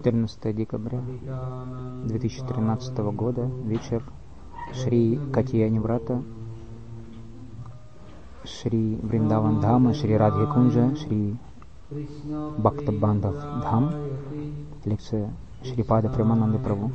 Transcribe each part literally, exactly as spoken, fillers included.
четырнадцатое декабря две тысячи тринадцатого года, вечер, Шри Катьяни Врата, Шри Вриндаван Дхама, Шри Радхи Кунджа, Шри Бхакта Бандав Дхам, лекция Шрипада Премананды Прабху.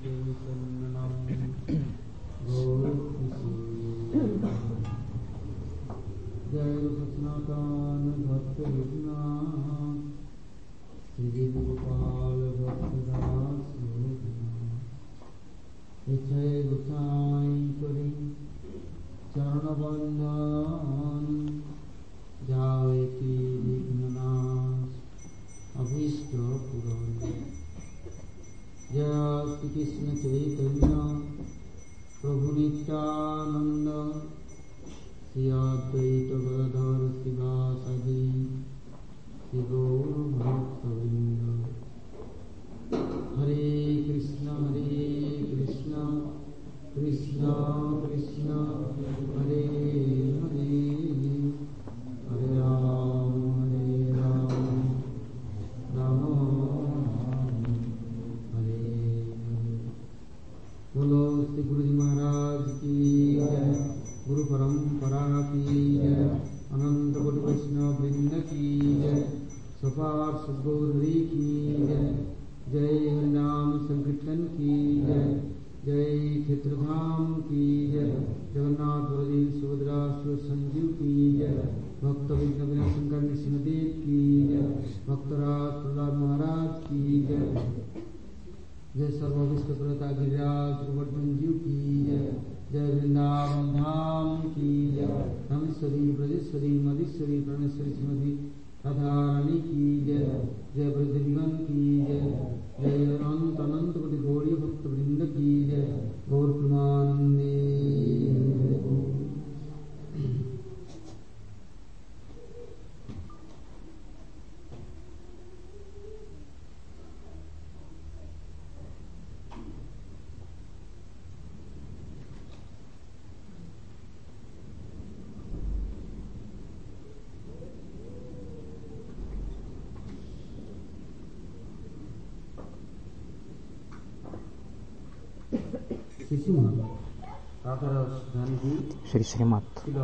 Шри Шримат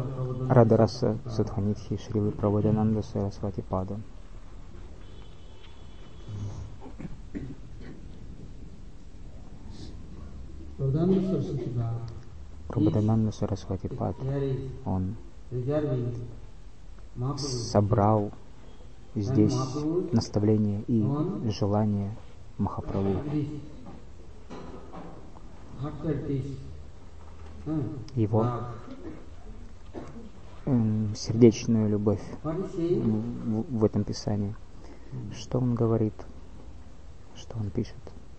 Радараса Садханитхи Шрилы Прабодхананда Сарасвати Пада. Прабодхананда Сарасвати Пад, он собрал здесь наставления и желания Махапрабху. Его э, сердечную любовь в, в этом писании. Что он говорит? Что он пишет?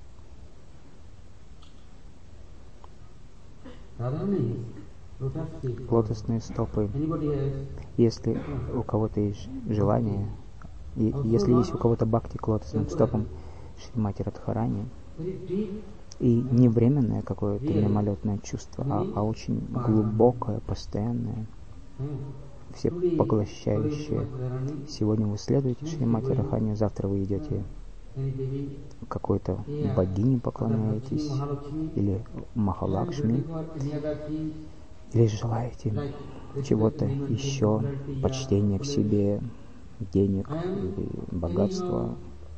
Лотосные стопы. Если у кого-то есть желание, и если есть у кого-то бхакти к лотосным стопам Шримати Радхарани, и не временное какое-то мимолетное чувство, а, а очень глубокое, постоянное, всепоглощающее. Сегодня вы следуете Шримати Радхарани, завтра вы идете какой-то богине поклоняетесь, или Махалакшми, или желаете чего-то еще, почтения к себе, денег или богатства.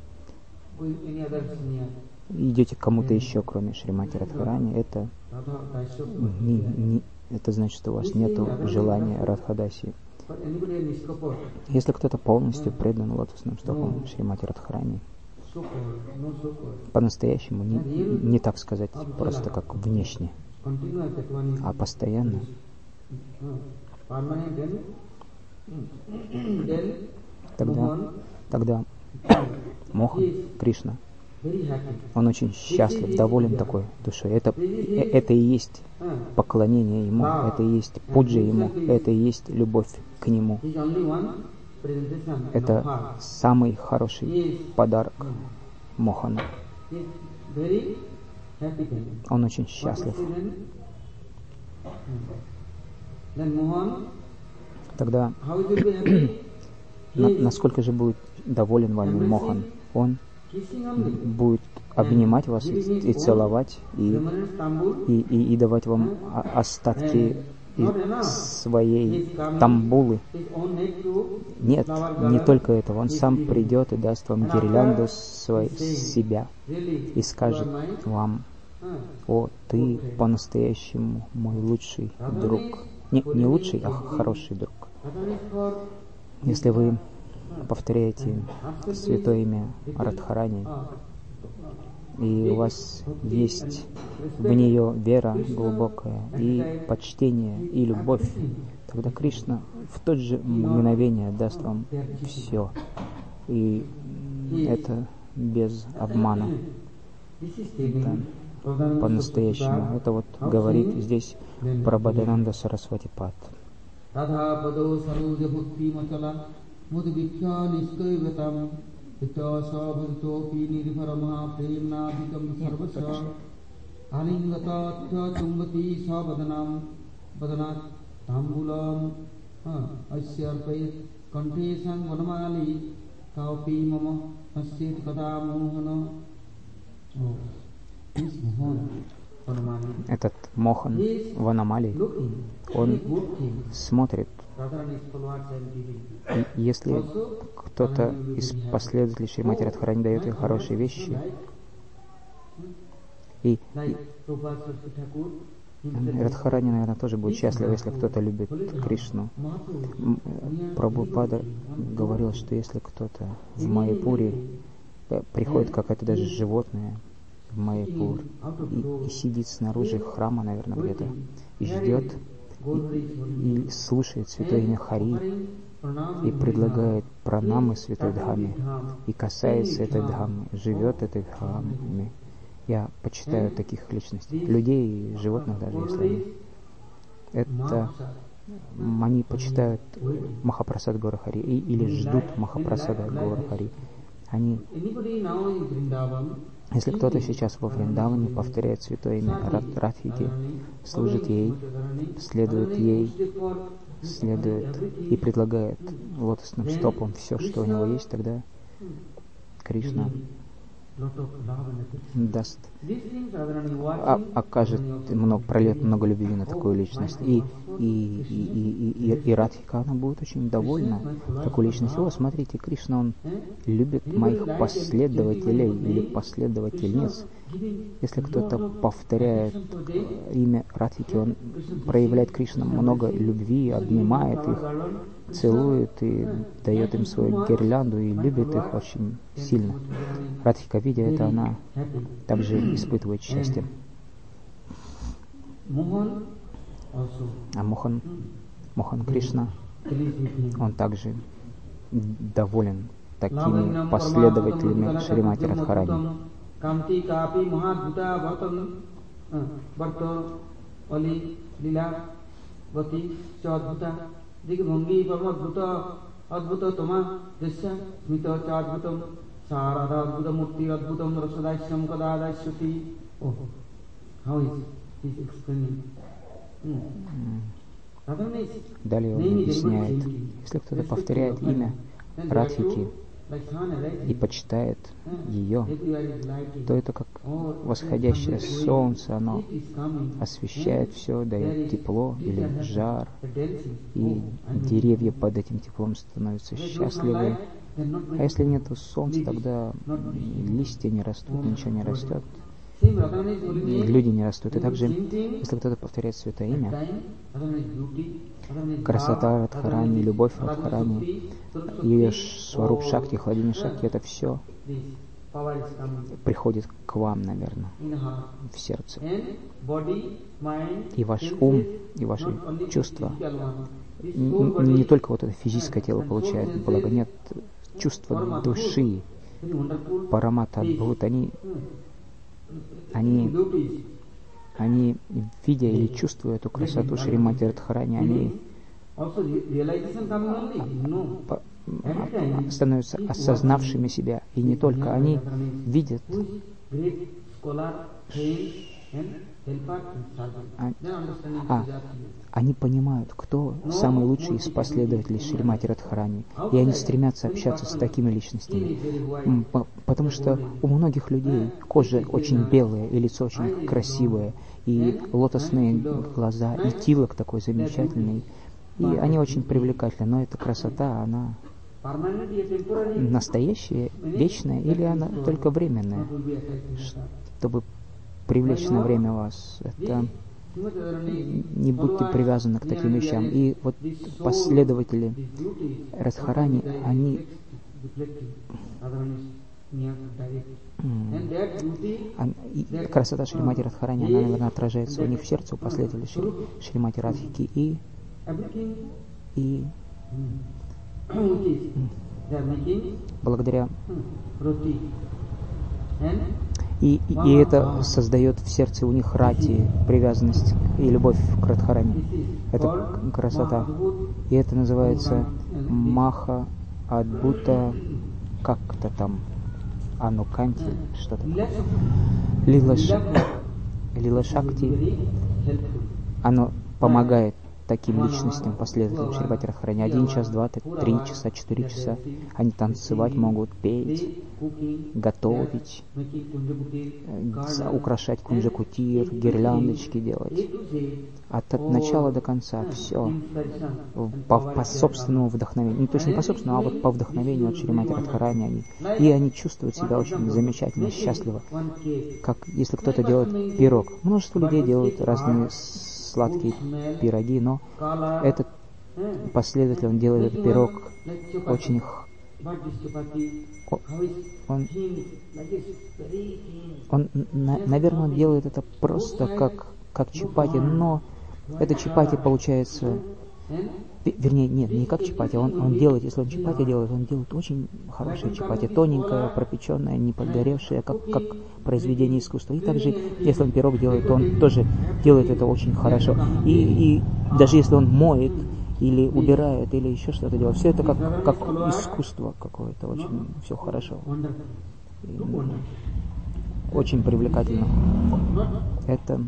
Идете к кому-то еще, кроме Шримати Радхарани, это, не, не, это значит, что у вас нет желания Радхадаси. Если кто-то полностью предан лотосным стопам Шримати Радхарани, по-настоящему, не, не так сказать, просто как внешне, а постоянно, тогда, тогда Мохан, Кришна, он очень счастлив, доволен такой душой. Это, это и есть поклонение ему, это и есть пуджа ему, это и есть любовь к нему. Это самый хороший подарок Мохана. Он очень счастлив. Тогда на, насколько же будет доволен вами Мохан? Он будет обнимать вас и, и целовать, и, и, и, и давать вам остатки своей тамбулы. Нет, не только этого. Он сам придет и даст вам гирлянду свой, себя и скажет вам: «О, ты по-настоящему мой лучший друг». Не, не лучший, а хороший друг. Если вы повторяете святое имя Радхарани, и у вас есть в нее вера глубокая, и почтение, и любовь, тогда Кришна в то же мгновение даст вам все. И это без обмана. Это по-настоящему. Это вот говорит здесь Прабхадананда Сарасвати Пад. Этот Мохан Ванамали, он смотрит, и если кто-то из последователей Шримати Радхарани дает им хорошие вещи, и, и Радхарани, наверное, тоже будет счастлив, если кто-то любит Кришну. Прабхупада говорил, что если кто-то в Майяпуре приходит какое-то даже животное в Майяпур и, и сидит снаружи храма, наверное, где-то, и ждет, и, и слушает святое имя Хари, и предлагает пранамы святой Дхаме, и касается этой Дхамы, живет этой Дхамой. Я почитаю таких личностей, людей и животных даже, если они. Это они почитают Махапрасад Гора Хари и, или ждут Махапрасада Гора Хари. Они, если кто-то сейчас во Вриндаване повторяет святое имя Радхики, служит ей, следует ей, следует и предлагает лотосным стопам все, что у него есть, тогда Кришна даст, а, окажет много, прольет много любви на такую личность. И, и, и, и, и, и Радхика, она будет очень довольна такой личностью. О, смотрите, Кришна, он любит моих последователей или последовательниц. Если кто-то повторяет имя Радхики, он проявляет Кришна много любви, обнимает их, целует и дает им свою гирлянду и любит их очень сильно. Радхика, видя это, она также испытывает счастье. А Мохан, Мохан Кришна, он также доволен такими последователями Шримати Радхарани. Камти капи махадбута ватан барто оли лила вати чадбута дигбhangi pamadbhuta adbhuta toma desya smita chadbhutam sarada adbhuta murti adbhutam rasadaishyam kadadaishyati. Oh, how is he is explaining? Далее он объясняет, если кто-то повторяет имя Радхики и почитает ее, то это как восходящее солнце, оно освещает все, дает тепло или жар, и деревья под этим теплом становятся счастливы. А если нет солнца, тогда листья не растут, ничего не растет, люди не растут. И также, если кто-то повторяет святое имя, красота Радхарани, любовь Радхарани, ее сваруб Шакти, хладини Шакти, это все приходит к вам, наверное, в сердце. И ваш ум, и ваши чувства, не только вот это физическое тело получает благо, нет, чувства души, парамата, адбхут, они Они, они, видя или чувствуя эту красоту Шримати Радхарани, они по, становятся осознавшими себя. И не только они видят А, они понимают, кто самый лучший из последователей Шримати Радхарани, и они стремятся общаться с такими личностями. Потому что у многих людей кожа очень белая, и лицо очень красивое, и лотосные глаза, и тилок такой замечательный, и они очень привлекательны, но эта красота, она настоящая, вечная, или она только временная, чтобы привлечь на время вас. Это не будьте привязаны к таким вещам. И вот последователи Радхарани, они и красота Шримати Радхарани, она, наверное, отражается у них в сердце, у последователей Шри, Шримати Радхики, и и благодаря и, и, и это создает в сердце у них рати, привязанность и любовь к Радхарани. Это красота. И это называется Маха Адбута, как-то там Ануканти, что такое. Лила, Лила Шакти, оно помогает таким личностям, последователям Шримати Радхарани. Один час, два, три часа, четыре часа. Они танцевать могут, петь, готовить, украшать кунджа-кутир, гирляндочки делать. От, от начала до конца все по, по собственному вдохновению. Не точно по собственному, а вот по вдохновению от Шримати Радхарани. Они, и они чувствуют себя очень замечательно, счастливо. Как если кто-то делает пирог. Множество людей делают разные сладкие пироги, но этот последователь, он делает этот пирог очень... Он, он на, наверное, он делает это просто как, как чапати, но это чапати получается... Вернее, нет, не как чапати, он, он делает, если он чапати делает, он делает очень хорошее чапати, тоненькое, пропеченное, не подгоревшее, как, как произведение искусства. И также, если он пирог делает, он тоже делает это очень хорошо. И, и даже если он моет, или убирает, или еще что-то делает, все это как, как искусство какое-то, очень все хорошо. И очень привлекательно. Это...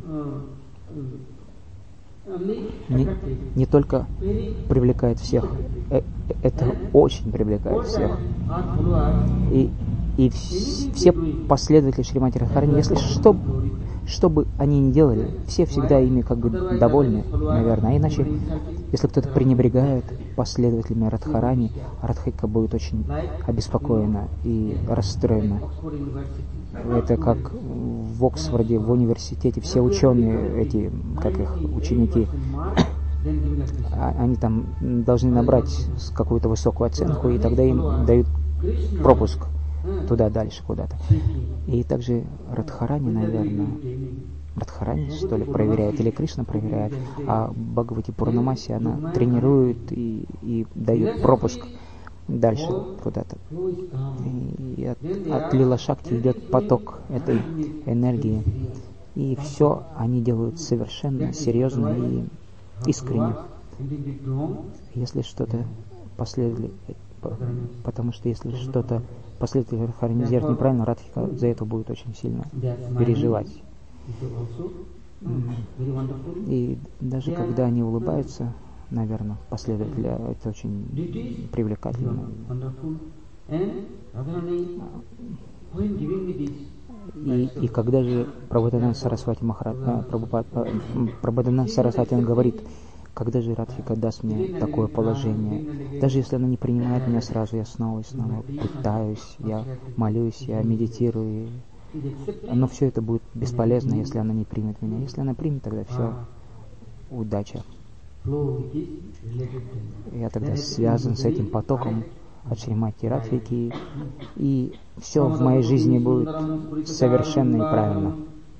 Не, не только привлекает всех, э, это очень привлекает всех. И, и вс, все последователи Шримати Радхарани, если что, что бы они ни делали, все всегда ими как бы довольны, наверное. А иначе, если кто-то пренебрегает последователями Радхарани, Радхика будет очень обеспокоена и расстроена. Это как в Оксфорде, в университете, все ученые, эти, как их, ученики, они там должны набрать какую-то высокую оценку, и тогда им дают пропуск туда дальше куда-то. И также Радхарани, наверное, Радхарани, что ли, проверяет, или Кришна проверяет, а Бхагавати Пурнамаси, она тренирует и, и дает пропуск дальше куда-то. И от, от Лила Шакти идет поток этой энергии. И все они делают совершенно серьезно и искренне. Если что-то последовали, потому что если что-то последователи Радхарани сделают неправильно, Радхика за это будет очень сильно переживать. И даже когда они улыбаются, наверное, последователи, это очень привлекательно. И, и когда же Прабхупада Сарасвати Махарадж, Прабхупада Сарасвати, он говорит, когда же Радхика даст мне такое положение, даже если она не принимает меня сразу, я снова и снова пытаюсь, я молюсь, я медитирую, но все это будет бесполезно, если она не примет меня. Если она примет, тогда все, удача. Я тогда связан с этим потоком от Шримати Радхики, и все в моей жизни будет совершенно и правильно.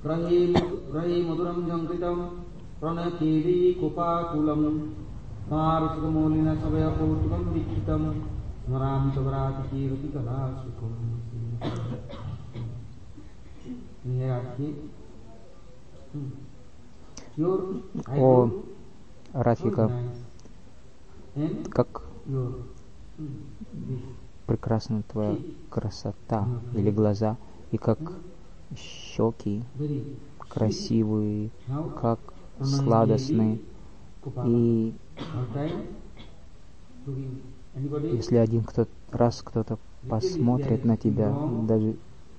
О, Радхика, как прекрасна твоя красота или глаза, и как щеки, красивые, как сладостные. И если один кто раз кто-то посмотрит на тебя, даже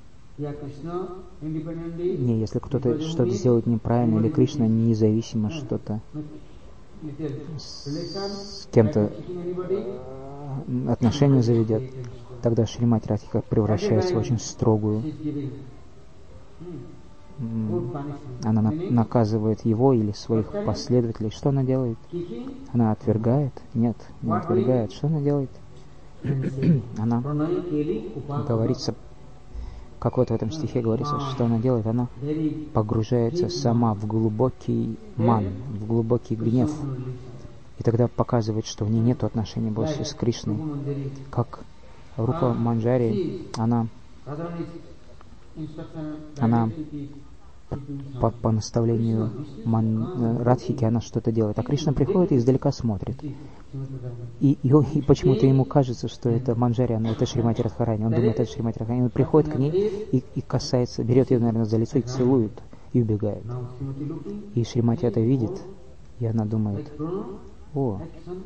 не, если кто-то что-то сделает неправильно, или Кришна независимо что-то с, с кем-то отношения заведет, тогда Шримати Радхика превращается в очень строгую. Она на- наказывает его или своих последователей. Что она делает? Она отвергает? Нет, не отвергает. Что она делает? Она говорится, как вот в этом стихе говорится, что она делает? Она погружается сама в глубокий ман, в глубокий гнев. И тогда показывает, что в ней нет отношений больше с Кришной. Как Рупа Манджари, она, она по, по наставлению Ман, Радхики, она что-то делает. А Кришна приходит и издалека смотрит. И, и, и почему-то ему кажется, что это Манджари, она, это Шримати Радхарани. Он думает, это Шримати Радхарани. Он приходит к ней и, и касается, берет ее, наверное, за лицо и целует, и убегает. И Шримати это видит, и она думает: о,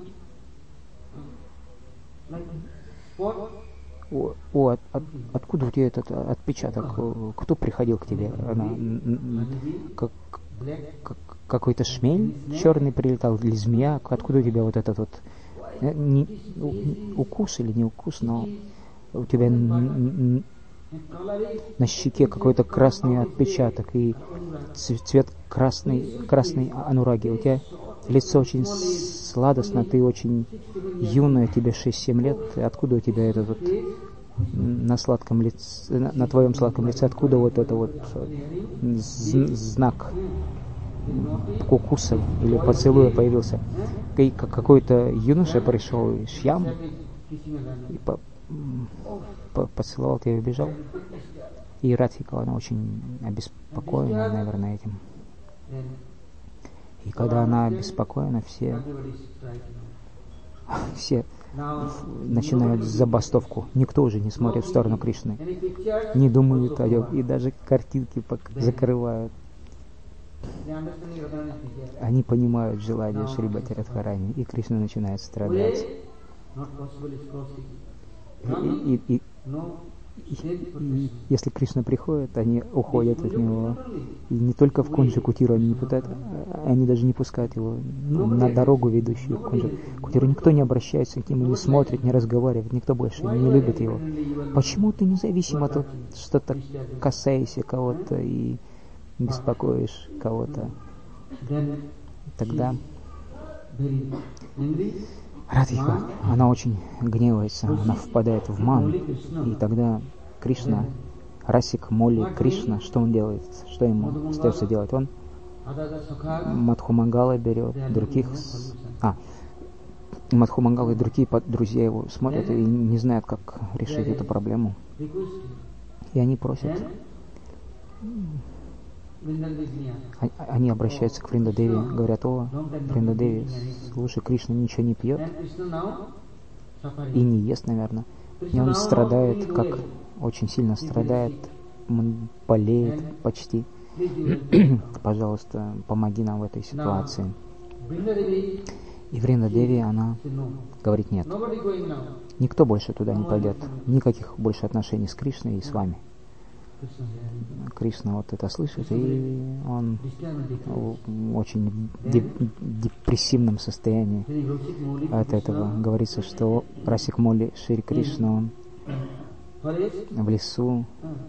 о, о от, от, откуда у тебя этот отпечаток? Кто приходил к тебе? Она, как, как, какой-то шмель черный прилетал, или змея? Откуда у тебя вот этот вот не, у, укус или не укус, но у тебя н, н, на щеке какой-то красный отпечаток и цвет красной, красной анураги. У тебя лицо очень сладостно, ты очень юная, тебе шесть-семь лет. Откуда у тебя этот вот на сладком лице, на, на твоем сладком лице, откуда вот это вот знак укуса или поцелуя появился? И какой-то юноша пришел, Шьям, и по, по, поцеловал тебя и убежал. И Радхика, она очень обеспокоена, наверное, этим. И когда она обеспокоена, все, все начинают забастовку. Никто уже не смотрит в сторону Кришны, не думают о нем, и даже картинки закрывают. Они понимают желание Шримати Радхарани, и Кришна начинает страдать. И, и, и, и если Кришна приходит, они уходят от него. И не только в Кунджа Кутиру они не пытают, они даже не пускают его на дорогу, ведущую в Кунджа Кутиру. Никто не обращается к нему, не смотрит, не разговаривает, никто больше не любит его. Почему ты независимо от что-то касаешься кого-то и беспокоишь кого-то? Тогда Радхика, она очень гневается, она впадает в ман, и тогда Кришна, Расик Молли Кришна, что он делает? Что ему остается делать? Он Мадхумангала берет, других... А, Мадхумангала и другие друзья его смотрят и не знают, как решить эту проблему. И они просят... Они обращаются к Вриндадеви, говорят: о, Вриндадеви, слушай, Кришна ничего не пьет и не ест, наверное. И он страдает, как очень сильно страдает, он болеет почти. Пожалуйста, помоги нам в этой ситуации. И Вриндадеви, она говорит: нет, никто больше туда не пойдет, никаких больше отношений с Кришной и с вами. Кришна вот это слышит, и он в очень депрессивном состоянии от этого. Говорится, что Расик Молли Шри Кришна, он в лесу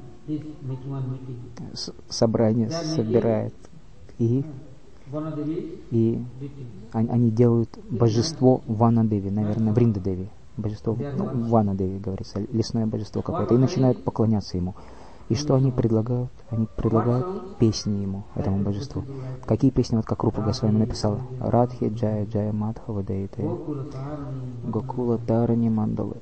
собрание собирает, и, и они делают божество Ванадеви, наверное, Вриндадеви, божество, ну, Ванадеви, говорится, лесное божество какое-то, и начинают поклоняться ему. И что они предлагают? Они предлагают песни ему, этому божеству. Какие песни? Вот как Рупа Госвами написала: Радхи Джая Джая Мадхава Дейте Гокула Тарани Мандалы.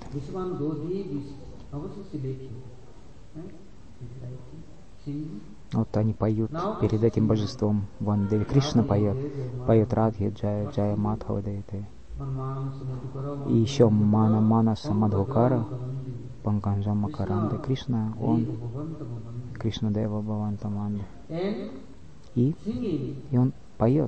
Вот они поют перед этим божеством Вандеви. Кришна поет, поет Радхи Джая Джая Мадхава Дейте. И еще Мана Манаса Мадхукара, Панканджа Макаранда. Кришна, он Кришна Дева Бхавантаманда. И, и он поет.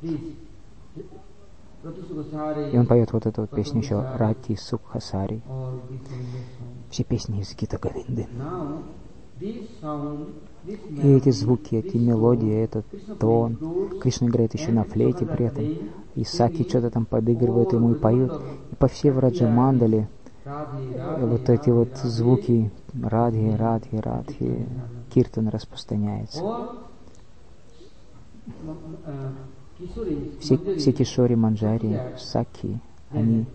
И он поет вот эту вот песню еще Рати Сукхасари. Все песни из Гита Говинды. И эти звуки, эти мелодии, этот тон. Кришна играет еще на флейте при этом. И Саки что-то там подыгрывают ему и поют. И по всей Враджамандале вот эти вот звуки Радхи, Радхи, Радхи, Киртан распространяется. Все, все кишори, манджари, саки, они,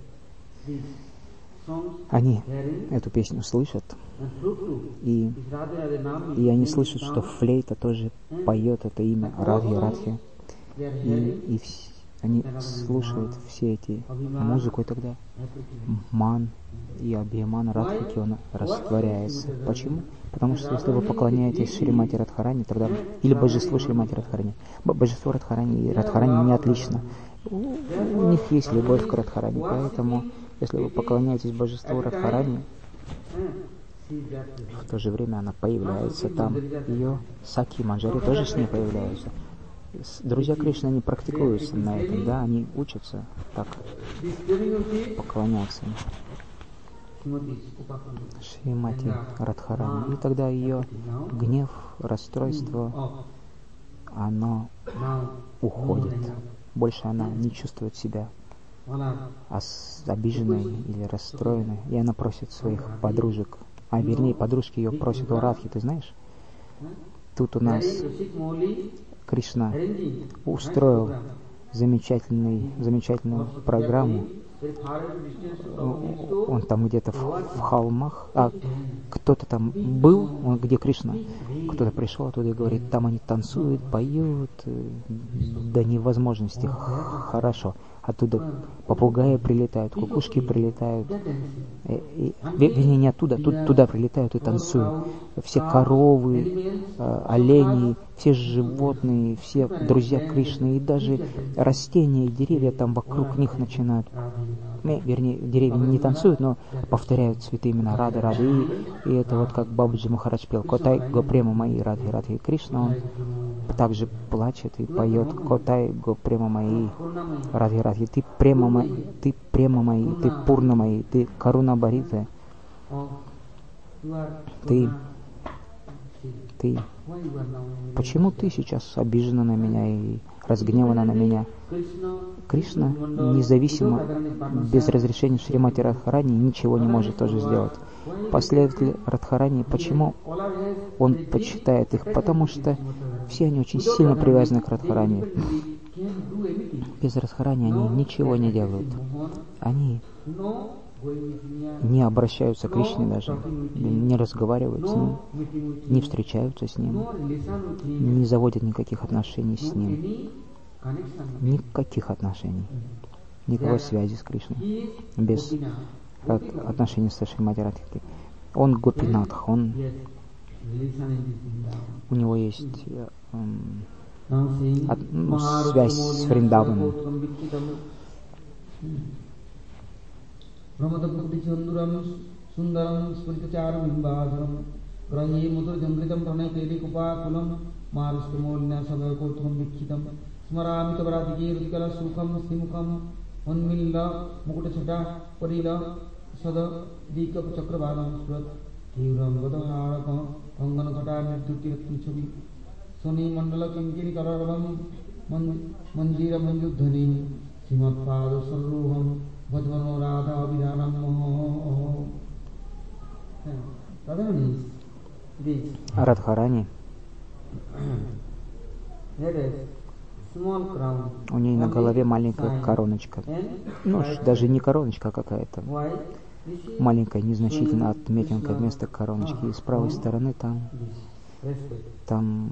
они эту песню слышат, и, и они слышат, что флейта тоже поет это имя Радхи, Радхи, и, и вс, они слушают все эти музыку, и тогда ман и абхиман Радхики, он растворяется. Почему? Потому что если вы поклоняетесь Шримати Радхарани, тогда или божеству Шримати Радхарани, божество Радхарани и Радхарани не отлично. У, у них есть любовь к Радхарани, поэтому если вы поклоняетесь божеству Радхарани, в то же время она появляется там. Ее Саки и Манджари тоже с ней появляются. Друзья Кришны, они практикуются на этом, да, они учатся так поклоняться Шримати Радхарани. И тогда ее гнев, расстройство, оно уходит. Больше она не чувствует себя обиженной или расстроенной. И она просит своих подружек, а вернее, подружки ее просят у Радхи, ты знаешь? Тут у нас Кришна устроил замечательный, замечательную программу. Он там где-то в, в холмах, а кто-то там был, он, где Кришна, кто-то пришел оттуда и говорит, там они танцуют, поют, до невозможности хорошо. Оттуда попугаи прилетают, кукушки прилетают, и, и, вернее, не оттуда, тут, туда прилетают и танцуют. Все коровы, олени, все животные, все друзья Кришны, и даже растения и деревья там вокруг них начинают, вернее, деревья не танцуют, но повторяют цветы имена Рады, Рады, и, и это вот как Бабаджи Махарадж пел, Котай Гопрема мои, Радхи, Радхи. Кришна, он также плачет и поет, Котай Гопрема мои, Радхи, Радхи. Ты према мои, ты према мои, ты пурна мои, ты каруна барита, ты, ты, почему ты сейчас обижена на меня и разгневана на меня? Кришна, независимо, без разрешения Шримати Радхарани, ничего не может тоже сделать. Последователи Радхарани, почему он почитает их? Потому что все они очень сильно привязаны к Радхарани. Без Радхарани они ничего не делают. Они не обращаются к Кришне даже, не разговаривают с Ним, не встречаются с Ним, не заводят никаких отношений с Ним. Никаких отношений, никакой связи с Кришной, без отношений с Шримати Радхикой. Он Гопинатх, он, у него есть эм, от, ну, связь с Вриндаваном. Смарамита Врадики Рудикала Сукам Симукам Онмилла Mukutachata Parila Sada Dikap Chakravadam Surat Kiram Gadahara Kangana Kata Nirduti Ratnichavi Soni Mandala Kinkiri Kararam Manjira Manjudhani Simat Pada Sarruham Bhajvano Radha Vidhanam Moho. Radharani is this Радхарани. У нее на голове маленькая короночка. Ну, даже не короночка какая-то. Маленькая, незначительная отметинка вместо короночки. И с правой стороны там... Там...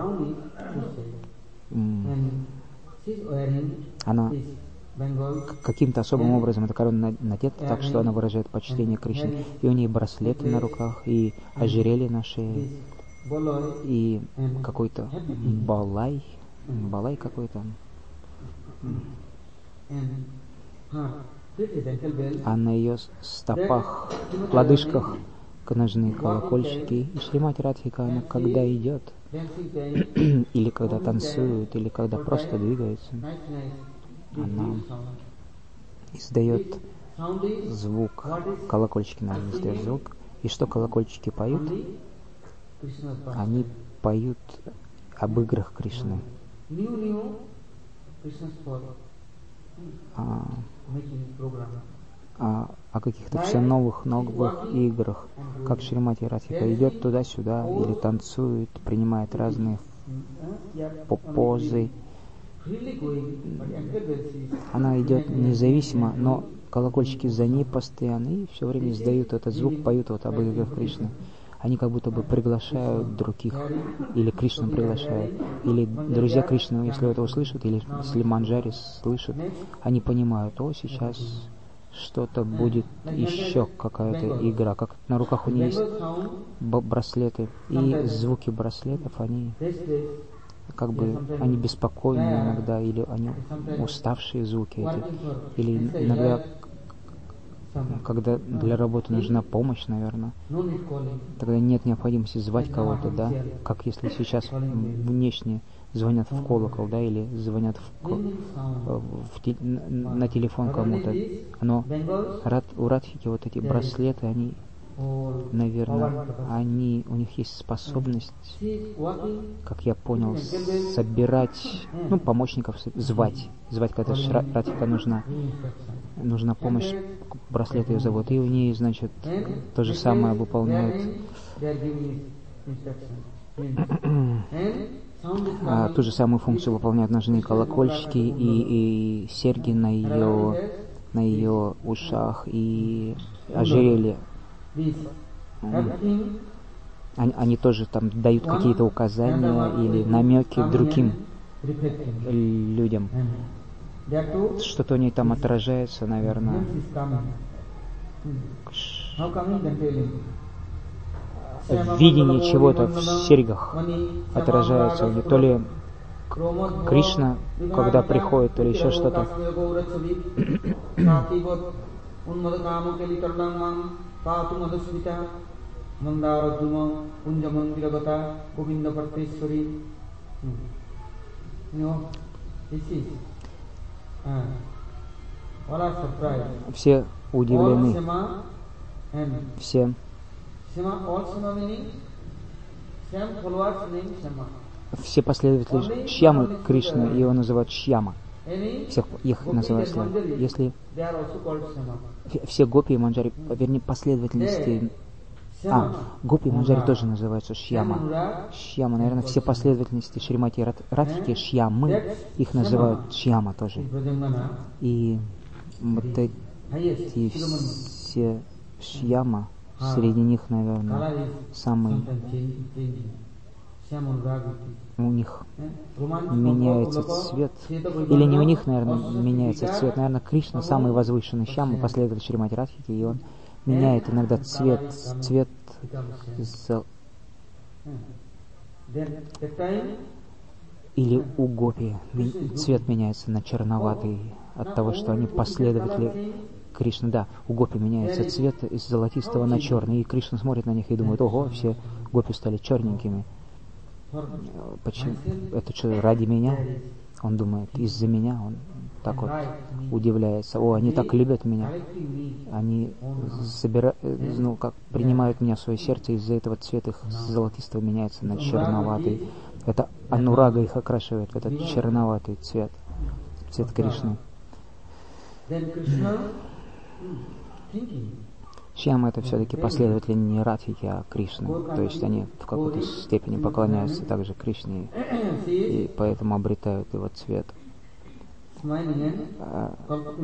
Она... Каким-то особым образом эта корона надета, так что она выражает почтение Кришне. И у нее браслеты на руках, и ожерелье на шее, и какой-то балай. Балай какой-то. а на ее стопах, лодыжках книжные колокольчики. И Шримати Радхика, она когда идет, или когда танцует, или когда просто двигается, она издает звук, колокольчики, наверное, издает звук. И что колокольчики поют? Они поют об играх Кришны, а, а, о каких-то все новых, новых играх, как Шримати Радхика идет туда-сюда, или танцует, принимает разные позы. Она идет независимо, но колокольчики за ней постоянно, и все время издают этот звук, поют вот об играх Кришны. Они как будто бы приглашают других, или Кришну приглашают, или друзья Кришны, если это услышат, или если Манджари слышат, они понимают, о, сейчас что-то будет, еще какая-то игра, как на руках у нее есть браслеты, и звуки браслетов, они как бы, они беспокойные иногда, или они уставшие звуки эти, или иногда, когда для работы нужна помощь, наверное, тогда нет необходимости звать кого-то, да, как если сейчас внешне звонят в колокол, да, или звонят в, в, те, на телефон кому-то. Но рад, у Радхики вот эти браслеты, они, наверное, они, у них есть способность, как я понял, собирать, ну, помощников, звать, звать, когда Радхика нужна, нужна помощь, браслет ее зовут, и у нее, значит, то же самое выполняют, а, ту же самую функцию выполняют ножные колокольчики и, и серьги на ее, на ее ушах и ожерелье. Они, они тоже там дают какие-то указания или намеки другим людям. Что-то у ней там отражается, наверное. Видение чего-то в серьгах отражается у нее. То ли Кришна, когда приходит, или еще что-то. Все удивлены. Все. Все последователи Шьямы Кришны, его называют Шьяма. Всех их называют Слава. Если все гопи и манджари, вернее, последовательности, а, гопи и манджари тоже называются Шьяма. Шьяма, наверное, все последовательности Шримати Радхики, Шьямы, их называют Шьяма тоже. И вот эти все Шьяма, среди них, наверное, самый, у них меняется цвет, или не у них, наверное, меняется цвет, наверное, Кришна самый возвышенный Шьяма, последователь Шримати Радхики, и он меняет иногда цвет, цвет зол... или у гопи цвет меняется на черноватый от того, что они последователи Кришны, да, у гопи меняется цвет из золотистого на черный, и Кришна смотрит на них и думает, ого, все гопи стали черненькими. Почему? Это что, ради меня? Он думает, из-за меня, он так вот удивляется. О, они так любят меня. Они собира... ну, как принимают меня в свое сердце, из-за этого цвет их золотистого меняется на черноватый. Это анурага их окрашивает в этот черноватый цвет, цвет Кришны. Шьяма — это все-таки последователи не Радхики, а Кришны. То есть они в какой-то степени поклоняются также Кришне, и поэтому обретают его цвет. А,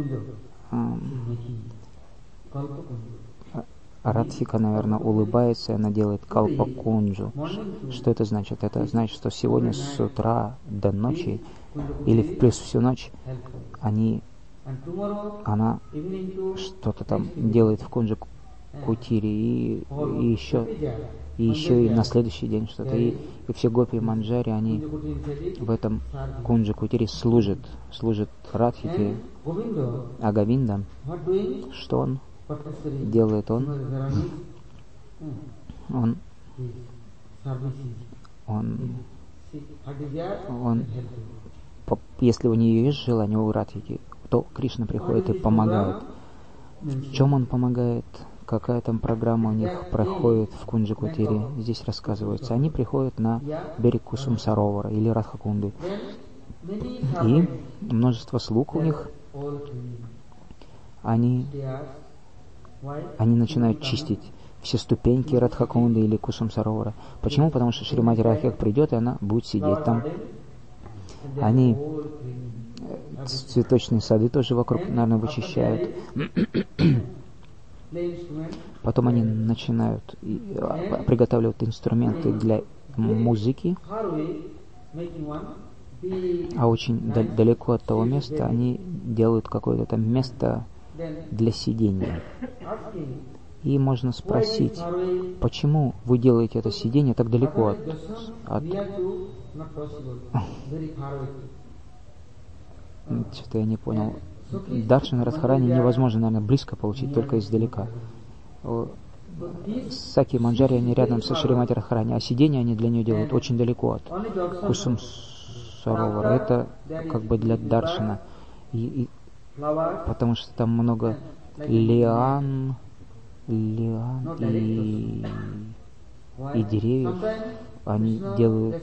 а Радхика, наверное, улыбается, и она делает калпакунджу. Что это значит? Это значит, что сегодня с утра до ночи, или плюс всю ночь, они, она что-то там делает в кунджу. Кутири, и, и еще и еще и на следующий день что-то. И, и все гопи и манджари, они в этом Кунджа Кутири служат, служат Радхике. А Говинда, что он делает? Он, он, он, он, если у нее есть желание, у Радхики, то Кришна приходит и помогает. В чем он помогает? Какая там программа у них проходит в Кунджа Кутири? Здесь рассказывается. Они приходят на берег Кусум Саровара или Радхакунды. И множество слуг у них, они, они начинают чистить все ступеньки Радхакунды или Кусум Саровара. Почему? Потому что Шримати Радхика придет, и она будет сидеть там. Они цветочные сады тоже вокруг, наверное, вычищают. Потом они начинают приготавливать инструменты для музыки, а очень далеко от того места они делают какое-то там место для сидения. И можно спросить, почему вы делаете это сидение так далеко от... от... Что-то я не понял. Даршан Радхарани невозможно, наверное, близко получить, только издалека. Саки и Манджари, они рядом со Шримати Радхарани, а сидение они для нее делают очень далеко от Кусум Саровара. Это как бы для Даршана. И, и, потому что там много лиан, лиан и, и деревьев. Они делают...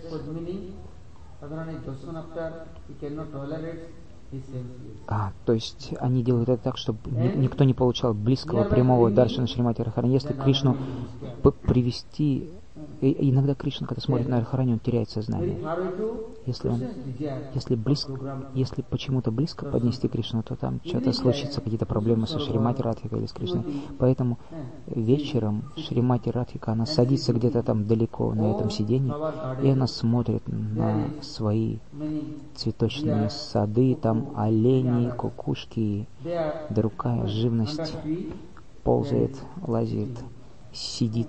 А, то есть они делают это так, чтобы ни, никто не получал близкого, прямого даршана Шримати Радхарани. Если Кришну привести... И иногда Кришна, когда смотрит на Радхарани, он теряет сознание. Если, он, если, близко, если почему-то близко поднести Кришну, то там что-то случится, какие-то проблемы со Шримати Радхикой или с Кришной. Поэтому вечером Шримати Радхика, она садится где-то там далеко на этом сиденье, и она смотрит на свои цветочные сады, там олени, кукушки, другая живность ползает, лазит, сидит.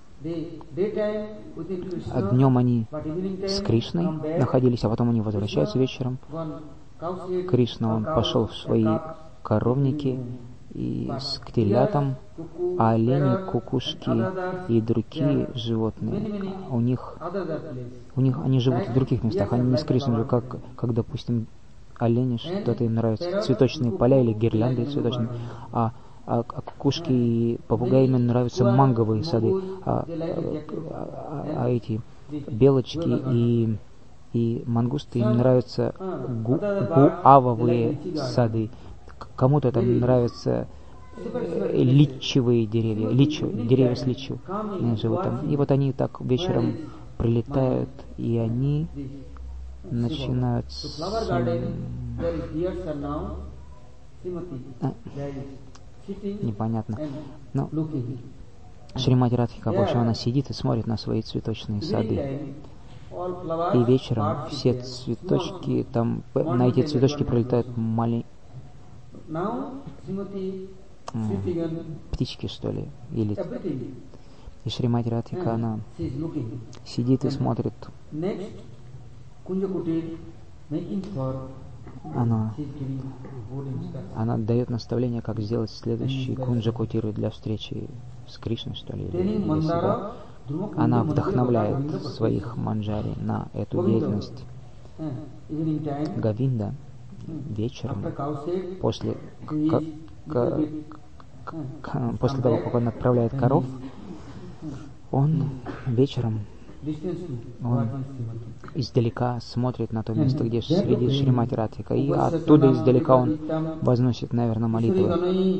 А днем они с Кришной находились, а потом они возвращаются вечером. Кришна, он пошел в свои коровники и с телятам, а олени, кукушки и другие животные, у них, у них они живут в других местах, они не с Кришной, как, как допустим, олени, что-то им нравится, цветочные поля или гирлянды цветочные, а А, а кукушки и попугаи им нравятся манговые сады, а, а, а, а эти белочки и, и мангусты им нравятся гу, гуавовые сады. Кому-то там нравятся личевые деревья, личи, деревья с личью живут там. И вот они так вечером прилетают, и они начинают с... Непонятно. Но Шримати Радхика, в общем, она сидит и смотрит на свои цветочные сады. И вечером все цветочки, там, на эти цветочки прилетают маленькие птички, что ли, или... И Шримати Радхика, она сидит и смотрит. Она, она дает наставление, как сделать следующий Кунджа Кутиру для встречи с Кришной, что ли, или для себя. Она вдохновляет своих манджари на эту деятельность. Говинда вечером, после, к, к, к, после того, как он отправляет коров, он вечером он издалека смотрит на то место, где среди Шримати Радхика, и оттуда издалека он возносит, наверное, молитвы.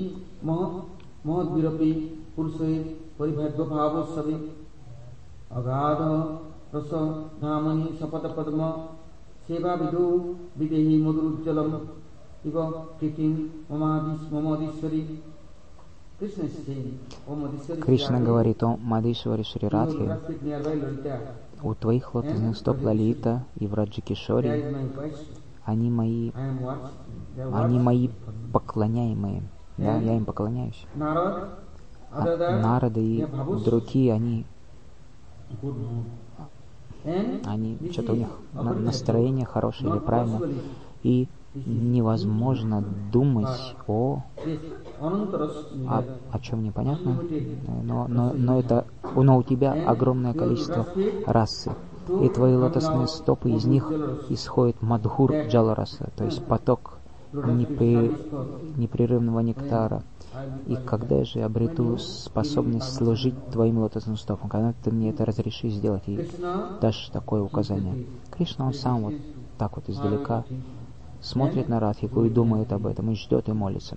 Кришна говорит о Мадишваре Шри Радхе: у твоих лотосных стоп Лалита и Враджа Кишори, они мои, они мои поклоняемые, да, я им поклоняюсь. а Нарада и другие, они, они что-то у них настроение хорошее или правильно, и невозможно думать о, о, о чем непонятно, но, но, но, это, но у тебя огромное количество расы, и твои лотосные стопы, из них исходит мадхур джалараса, то есть поток непри, непрерывного нектара. И когда я же обрету способность служить твоим лотосным стопам, когда ты мне это разрешишь сделать и дашь такое указание. Кришна, он сам вот так вот издалека смотрит на Радхику и думает об этом, и ждет, и молится.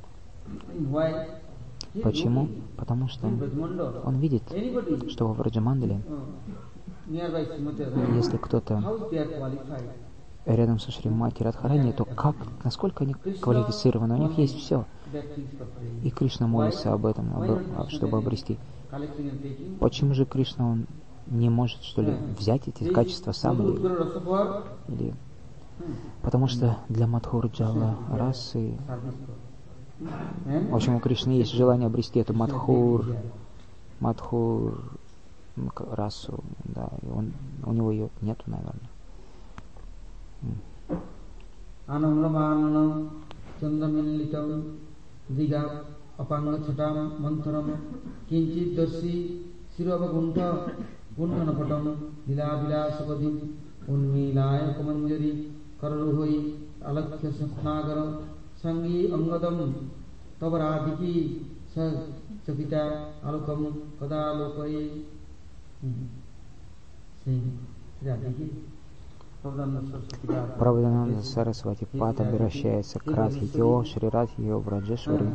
Почему? Потому что он видит, что во Враджамандале, если кто-то рядом со Шримати Радхарани, то как, насколько они квалифицированы, у них есть все. И Кришна молится об этом, об, чтобы обрести. Почему же Кришна, он не может, что ли, взять эти качества сам? Или, или... Потому что для Мадхур-джала расы, в общем, у Кришны есть желание обрести эту Мадхур, Мадхур расу, да, и он, у него ее нету, наверное. Анамрамананам Chandamillitam Diga Apanga Chatam Mantaram Kinchit Darsi Sirava Gunta Guntanapatam Lila Bila Sabadi Unmilaya Kamanjari Kararuhoi Alakhya Satnagara Sangi Angadam Tavaradiki Sa Chakita Alukam Kadalokai Sing Radiki Правдананда Сарасвати Пат обращается к Радхике: о Шри Радхи, о Враджешвари.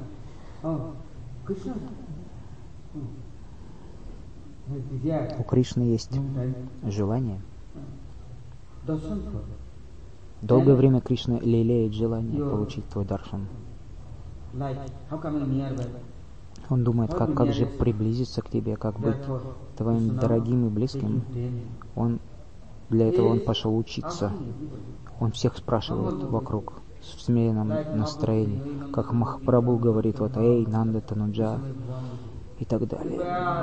У Кришны есть желание. Долгое время Кришна лелеет желание получить твой даршан. Он думает, как, как же приблизиться к тебе, как быть твоим дорогим и близким. Он Для этого он пошел учиться. Он всех спрашивает вокруг в смиренном настроении, как Махапрабху говорит, вот «Эй, Нанда Тануджа» и так далее.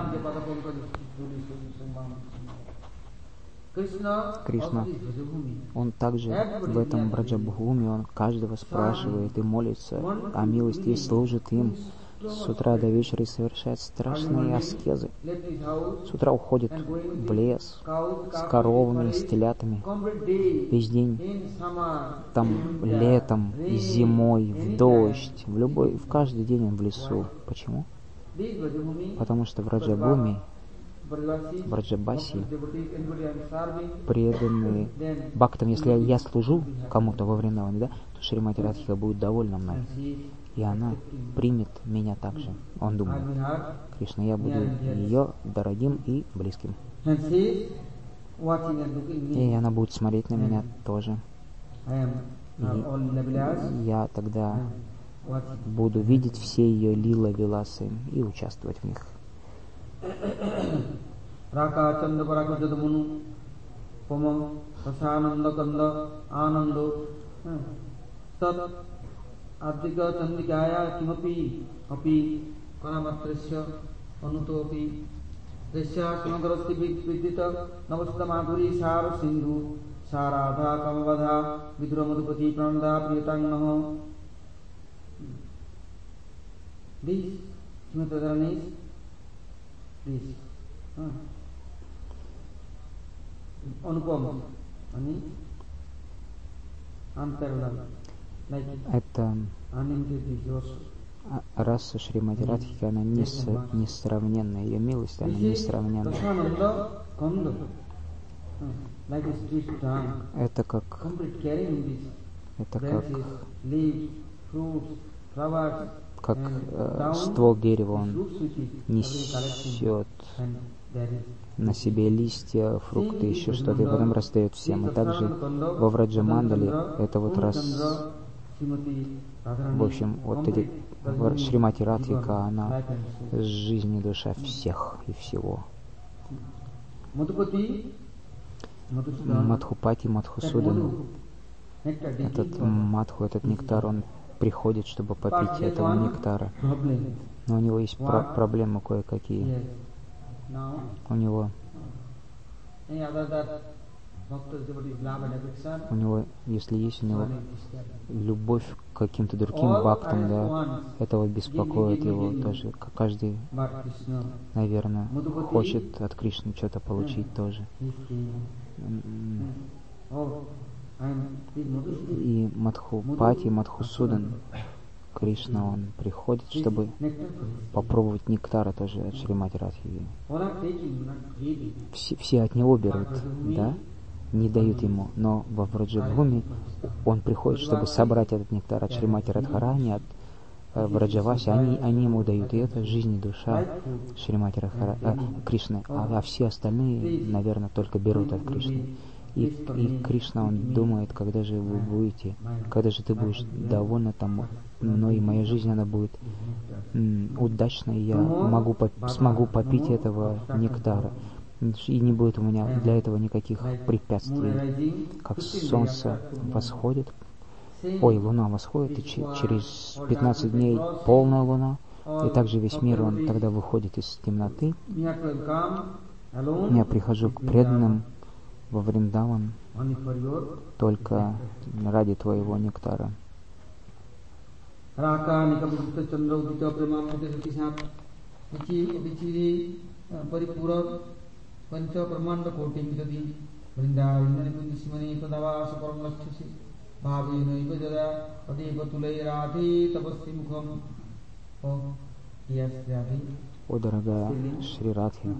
Кришна, он также в этом Браджабхуме, он каждого спрашивает и молится о милости и служит им. С утра до вечера и совершает страшные аскезы. С утра уходит в лес с коровами, с телятами. Весь день, там летом, и зимой, в дождь, в любой, в каждый день он в лесу. Почему? Потому что в Раджабхуми, в Раджабаси, преданные бхактам, если я служу кому-то во Вриндаване, да, то Шримати Радхика будет довольна мной. И она примет меня также. Он думает, Кришна, я буду ее дорогим и близким. И она будет смотреть на меня тоже. И я тогда буду видеть все ее лила-виласы и участвовать в них. Adhika Chandikaya Kimapi Api Kanamatrasya Anutopi Resya Samagarasti Vidita Navasta Madhuri Sara Sindhu Saradha Kamavadha Viduramadupati Prananda Priyatangnaho. Please, Kimatadanis, please. Anupam, Ani, unparalleled. Это раса Шримати Радхики, она несравненна, ее милость, она несравненна. Это как, это как, как э, ствол дерева, он несет на себе листья, фрукты, еще что-то, и потом растает всем. И также во Враджамандале это вот раз... В общем, вот эти Шримати Радхика, она жизнь и душа всех и всего. Мадхупати, Мадхусудан, этот Мадху, этот нектар, он приходит, чтобы попить этого нектара. Но у него есть про- проблемы кое-какие. У него У него, если есть у него любовь к каким-то другим бхактам, да, этого беспокоит его тоже. Каждый, наверное, хочет от Кришны что-то получить тоже. И Мадхупати, Мадхусудан, Кришна, он приходит, чтобы попробовать нектара тоже от Шримати Радхи. Все, все от него берут, да, не дают ему, но во Враджабхуми он приходит, чтобы собрать этот нектар от Шримати Радхарани, от э, Враджаваси, они, они ему дают, и это жизнь и душа Шримати Радхара, э, Кришны, а, а все остальные, наверное, только берут от Кришны. И, и Кришна, он думает, когда же вы будете, когда же ты будешь довольна там, но и моя жизнь, она будет м, удачной, я могу, поп- смогу попить этого нектара. И не будет у меня для этого никаких препятствий. Как солнце восходит, ой, луна восходит, и ч- через пятнадцать дней полная луна, и также весь мир, он тогда выходит из темноты. Я прихожу к преданным во Вриндаван только ради твоего нектара. О, дорогая Шри Радхи,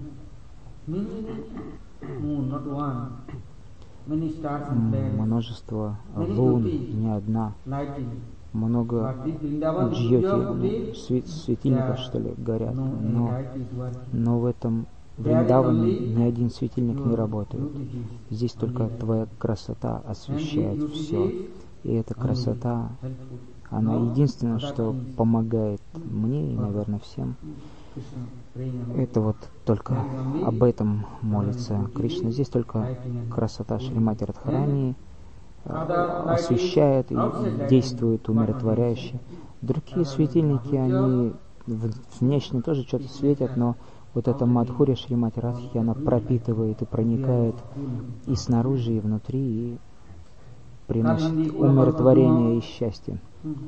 множество лун, не одна, много джьоти, свет, светильников, что ли, горят, но, но в этом Вриндаване ни один светильник не работает. Здесь только твоя красота освещает все. И эта красота, она единственное, что помогает мне и, наверное, всем. Это вот только об этом молится Кришна. Здесь только красота Шримати Радхарани освещает и действует умиротворяюще. Другие светильники, они внешне тоже что-то светят, но вот эта Мадхурья Шримати Радхи, она пропитывает и проникает и снаружи, и внутри, и приносит умиротворение и счастье.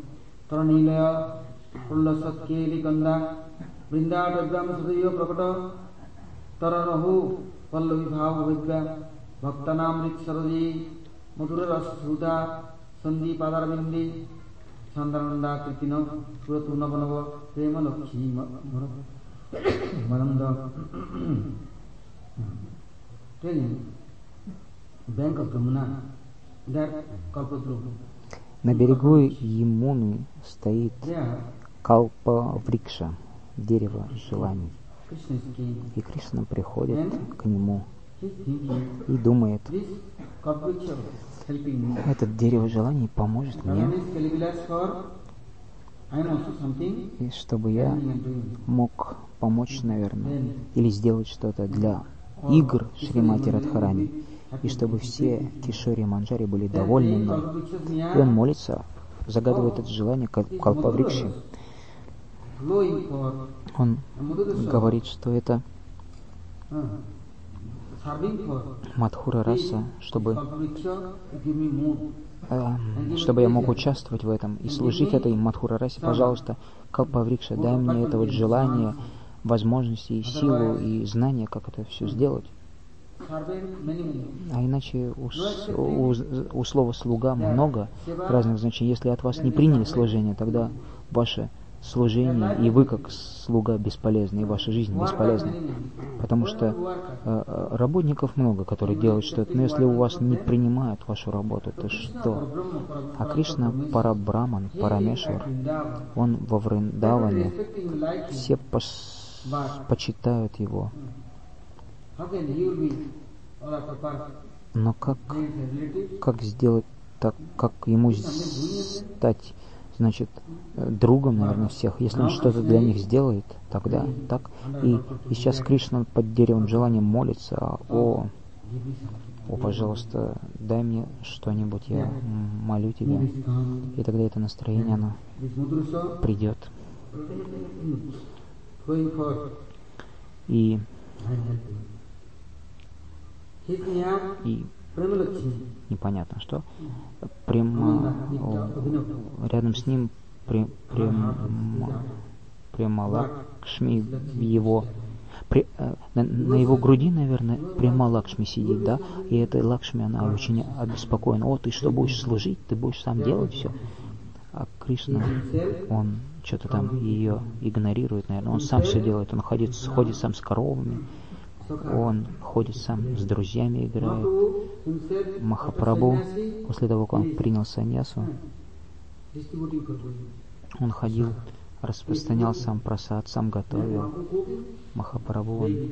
На берегу Ямуны стоит Калпа-врикша, дерево желаний. И Кришна приходит к нему и думает: это дерево желаний поможет мне, и чтобы я мог помочь, наверное, или сделать что-то для игр Шримати Радхарани, и чтобы все Кишори и Манджари были довольны мной. И он молится, загадывает это желание Калпаврикши. Он говорит, что это Мадхура раса, чтобы, э, чтобы я мог участвовать в этом и служить этой Мадхура расе. Пожалуйста, Калпаврикша, дай мне это вот желание, возможности, и силу, и знания, как это все сделать. А иначе у, у, у слова «слуга» много разных значений. Если от вас не приняли служение, тогда ваше служение и вы как слуга бесполезны, и ваша жизнь бесполезна. Потому что э, работников много, которые делают что-то, но если у вас не принимают вашу работу, то что? А Кришна Парабраман, Парамешвар, он во Вриндаване, все пос, почитают его. Но как, как сделать так, как ему стать, значит, другом, наверное, всех? Если он что-то для них сделает, тогда так. И, и сейчас Кришна под деревом желания молится: о, о, пожалуйста, дай мне что-нибудь, я молю тебя. И тогда это настроение, оно придет. И, и непонятно что. Прямо рядом с ним прямо Лакшми его при, на, на его груди, наверное, прямо Лакшми сидит, да, и эта Лакшми, она очень обеспокоена. О, ты что, будешь служить? Ты будешь сам делать все? А Кришна, он что-то там ее игнорирует, наверное. Он сам все делает. Он ходит, ходит сам с коровами, он ходит сам с друзьями, играет. Махапрабху, после того, как он принял саньясу, он ходил, распространял сам прасад, сам готовил. Махапрабху, он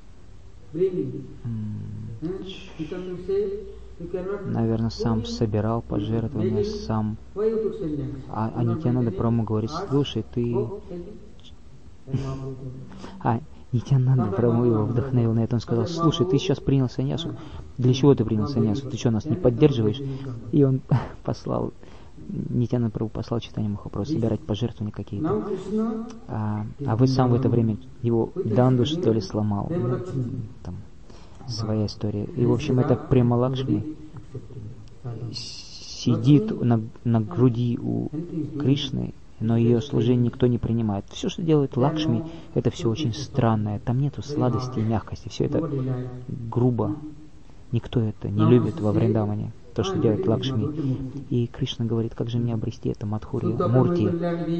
наверное, сам собирал пожертвования, сам. А, а Нитьянанда Прабху говорит: слушай, ты... А Нитьянанда Прабху его вдохновил на это. Он сказал: слушай, ты сейчас принял саньясу. Для чего ты принял саньясу? Ты что, нас не поддерживаешь? И он послал... Нитьянанда Прабху послал Чайтанья Махапрабху собирать пожертвования какие-то. А, а вы сам в это время его данду, что ли, сломал. Там своя история. И, в общем, это Према Лакшми сидит на, на груди у Кришны, но ее служение никто не принимает. Все, что делает Лакшми, это все очень странное. Там нету сладости и мягкости. Все это грубо. Никто это не любит во Вриндаване. То, что делает Лакшми. И Кришна говорит: как же мне обрести это Мадхурья Мурти?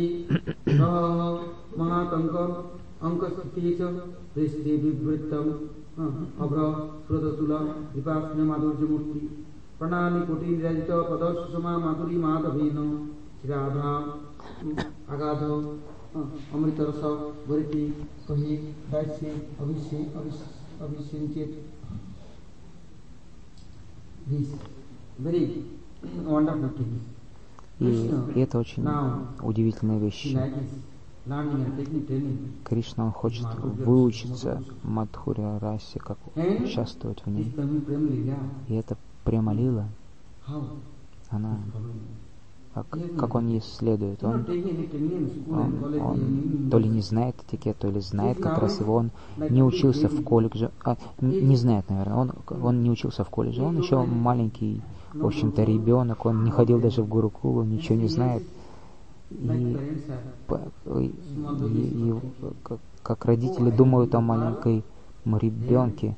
И, и это очень удивительная вещь. Кришна, он хочет выучиться Мадхурья Расе, как участвовать в ней. И это Према Лила, она, как, как он ей следует. Он, он, он то ли не знает этикет, то ли знает как раз его. Он не учился в колледже, а, не знает, наверное, он, он не учился в колледже. Он еще маленький, в общем-то, ребенок, он не ходил даже в Гурукулу, ничего не знает. И, и, и как, как родители думают о маленьком ребенке,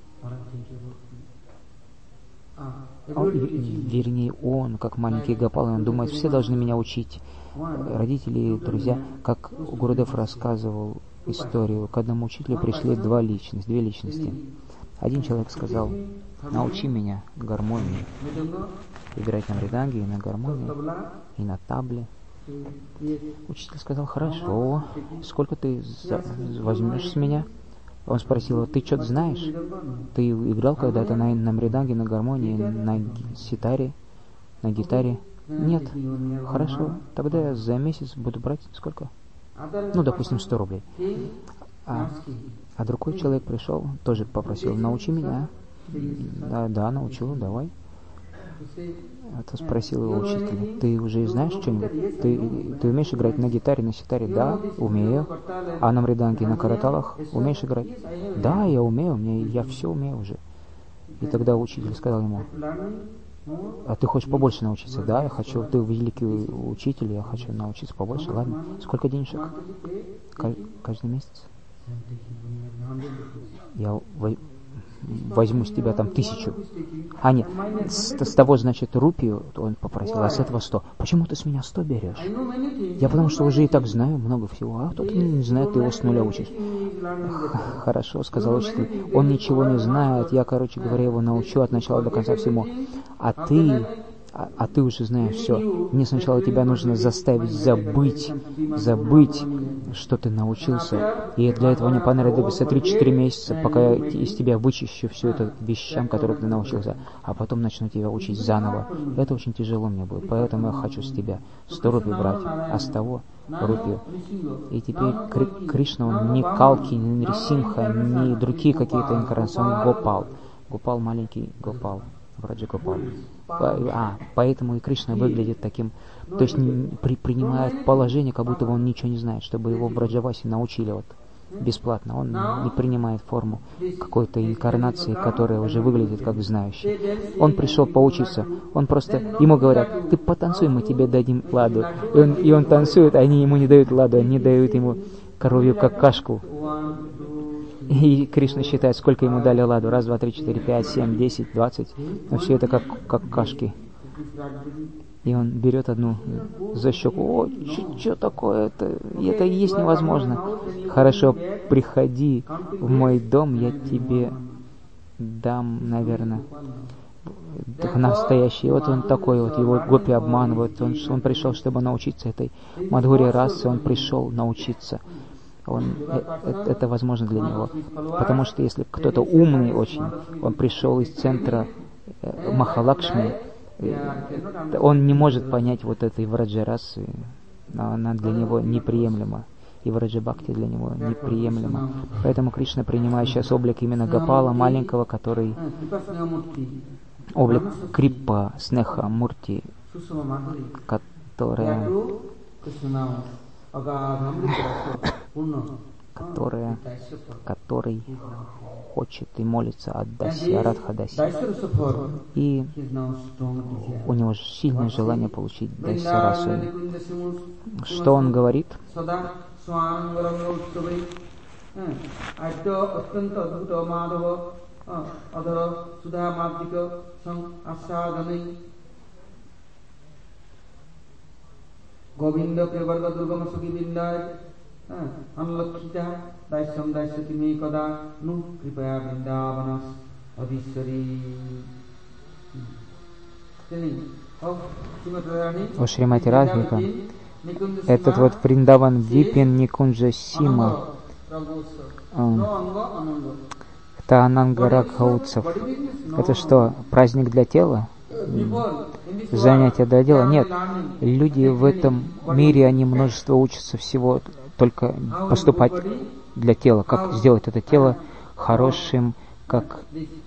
он, вернее, он, как маленький Гопал, он думает: все должны меня учить. Родители, друзья, как Гурудев рассказывал историю, к одному учителю пришли два личности, две личности. Один человек сказал: научи меня гармонии, играть на мриданге и на гармонии, и на табле. Учитель сказал: хорошо, сколько ты за... возьмешь с меня? Он спросил: ты что-то знаешь? Ты играл когда-то на, на мриданге, на гармонии, на ситаре, на гитаре? Нет. Хорошо, тогда я за месяц буду брать сколько? Ну, допустим, сто рублей. А, а другой человек пришел, тоже попросил: научи меня. Да, да, научу, давай. А то спросил его учитель: ты уже знаешь что-нибудь? Ты, ты умеешь играть на гитаре, на ситаре? Да, умею. А на мриданге, на караталах умеешь играть? Да, я умею, мне, я все умею уже. И тогда учитель сказал ему: а ты хочешь побольше научиться? Да, я хочу. Ты великий учитель, я хочу научиться побольше. Ладно. Сколько денежек? Каждый месяц? Я возьму с тебя там тысячу. А нет, с, с того, значит, рупию он попросил, а с этого сто. Почему ты с меня сто берешь? Я потому что уже и так знаю много всего, а кто-то не знает, ты его с нуля учишь. Хорошо, сказал учитель, он ничего не знает, я, короче говоря, его научу от начала до конца всему. А ты... А, а ты уже знаешь все. Мне сначала тебя нужно заставить забыть, забыть, что ты научился. И для этого мне понадобится три-четыре месяца, пока я из тебя вычищу все это вещам, которых ты научился, а потом начну тебя учить заново. Это очень тяжело мне будет, поэтому я хочу с тебя сто рупий брать, а с того рупию. И теперь Кри- Кришна, он не Калки, не Нрисимха, не другие какие-то инкарнации, он Гопал. Гопал, маленький Гопал. в Раджагопал. А, поэтому и Кришна выглядит таким, то есть при, принимает положение, как будто он ничего не знает, чтобы его в Браджавасе научили вот бесплатно. Он не принимает форму какой-то инкарнации, которая уже выглядит как знающий. Он пришел поучиться. Он просто, ему говорят, ты потанцуй, мы тебе дадим ладу. И он, и он танцует, а они ему не дают ладу, они дают ему коровью какашку. И Кришна считает, сколько ему дали ладу. Раз, два, три, четыре, пять, семь, десять, двадцать. А все это как, как кашки. И он берет одну за щеку. О, что такое это? Это и есть невозможно. Хорошо, приходи в мой дом, я тебе дам, наверное, настоящий. И вот он такой, вот его гопи обманывают. Он, он пришел, чтобы научиться этой Мадхури расы, он пришел научиться. Он, это, это возможно для него. Потому что если кто-то умный очень, он пришел из центра э, Махалакшми, э, он не может понять вот этой враджа-расы, она для него неприемлема. И враджа-бхакти для него неприемлема. Поэтому Кришна принимает сейчас облик именно Гопала, маленького, который облик Крипа, Снеха, Мурти, которая которая, который хочет и молится от Даси, Радха Даси. И у него сильное желание получить Даси расу. Что он говорит? Govinda Prevarga Durgama Sukhi Vindai Anlakshita Daisam Daisati Me Kada Nu Kripaya Vrindavanas Adhiswari. О Шримати Радхика, этот вот Вриндаван Випин Никунджа Сима, Таананга Ракхаутсов, это что, праздник для тела? Занятия для дела? Нет. Люди в этом мире, они множество учатся всего, только поступать для тела. Как сделать это тело хорошим, как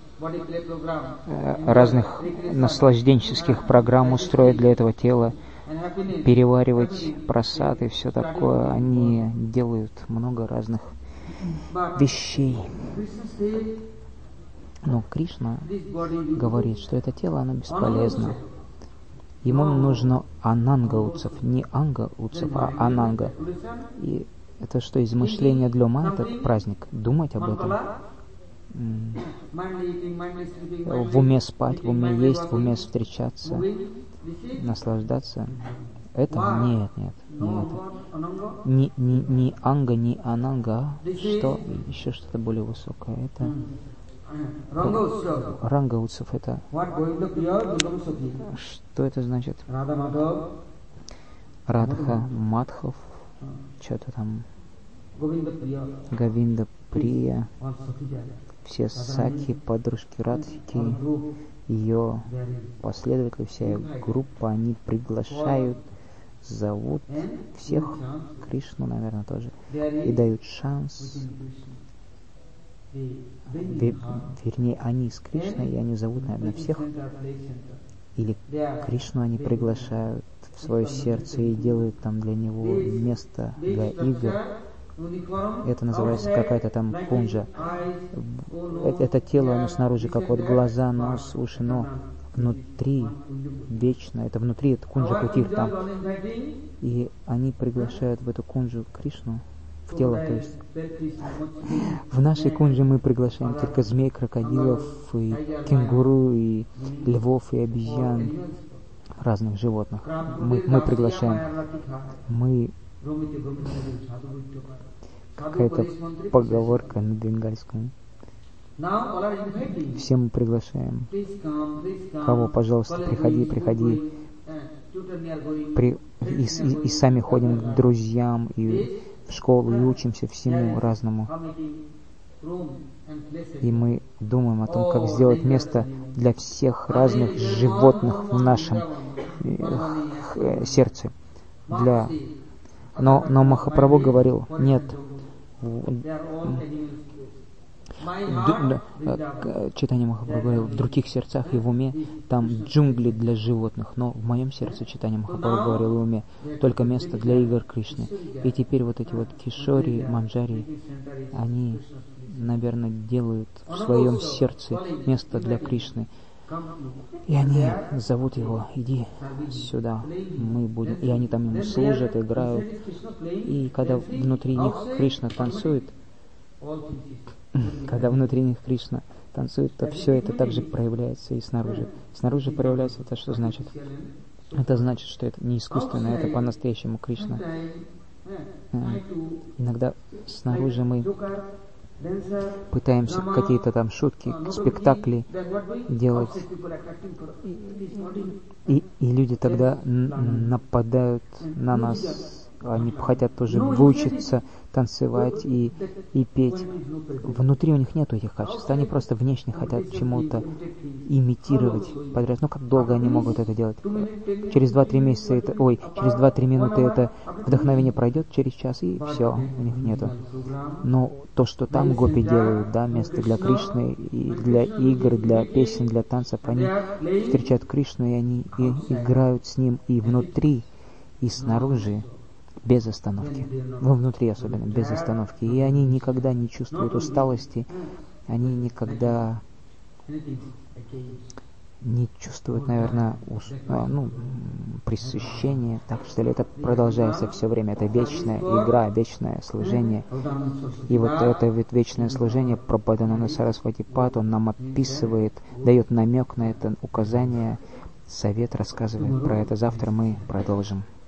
разных наслажденческих программ устроить для этого тела, переваривать прасад и все такое. Они делают много разных вещей. Но Кришна говорит, что это тело, оно бесполезно. Ему нужно ананга-утсов, не анга-утсов, а ананга. И это что, измышление для ума, этот праздник? Думать об этом? В уме спать, в уме есть, в уме встречаться, наслаждаться. Это? Нет, нет, нет. Ни, ни, ни анга, ни ананга, что? Еще что-то более высокое. Это... Ранга Утсов, это... Что это значит? Радха Мадхов, что-то там... Говинда Прия, все саки, подружки Радхики, ее последователи, вся ее группа, они приглашают, зовут всех, Кришну, наверное, тоже, и дают шанс. Вер, вернее, они с Кришной, и они зовут, наверное, всех. Или Кришну они приглашают в свое сердце и делают там для него место для игр. Это называется какая-то там кунджа. Это, это тело, оно снаружи, как вот глаза, нос, уши, но внутри вечно. Это внутри, это кунджа кутир там. И они приглашают в эту кунджу Кришну. В тело, то есть. В нашей кунже мы приглашаем только змей, крокодилов, и кенгуру, и львов, и обезьян, разных животных. Мы, мы приглашаем. Мы... Какая-то поговорка на бенгальском. Все мы приглашаем. Кого, пожалуйста, приходи, приходи. При... И, и, и сами ходим к друзьям, и в школу, и учимся всему разному. И мы думаем о том, как сделать место для всех разных животных в нашем э, сердце. Для... Но, но Махапрабху говорил, нет, Чайтанья Махапрабху говорил, в других сердцах и в уме там джунгли для животных, но в моем сердце, Чайтанья Махапрабху говорил, в уме только место для игр Кришны. И теперь вот эти вот кишори, манджари, они, наверное, делают в своем сердце место для Кришны. И они зовут его, иди сюда, мы будем. И они там ему служат, играют. И когда внутри них Кришна танцует, когда внутри них Кришна танцует, то все это также проявляется и снаружи. Снаружи проявляется это, что значит? Это значит, что это не искусственно, это по-настоящему Кришна. Иногда снаружи мы пытаемся какие-то там шутки, спектакли делать. И, и люди тогда нападают на нас. Они хотят тоже выучиться танцевать и, и петь. Внутри у них нет этих качеств. Они просто внешне хотят чему-то имитировать подряд. Ну, как долго они могут это делать? Через два-три месяца это... Ой, через два-три минуты это вдохновение пройдет, через час, и все, у них нету. Но то, что там гопи делают, да, место для Кришны, и для игр, для песен, для танцев, они встречают Кришну, и они и играют с ним и внутри, и снаружи, без остановки. Во внутри особенно, без остановки. И они никогда не чувствуют усталости, они никогда не чувствуют, наверное, ус, ну, пресыщения. Так что ли, это продолжается все время. Это вечная игра, вечное служение. И вот это вот вечное служение Прабхупадананда Сарасвати Пад, он нам описывает, дает намек на это, указание, совет, рассказывает про это. Завтра мы продолжим.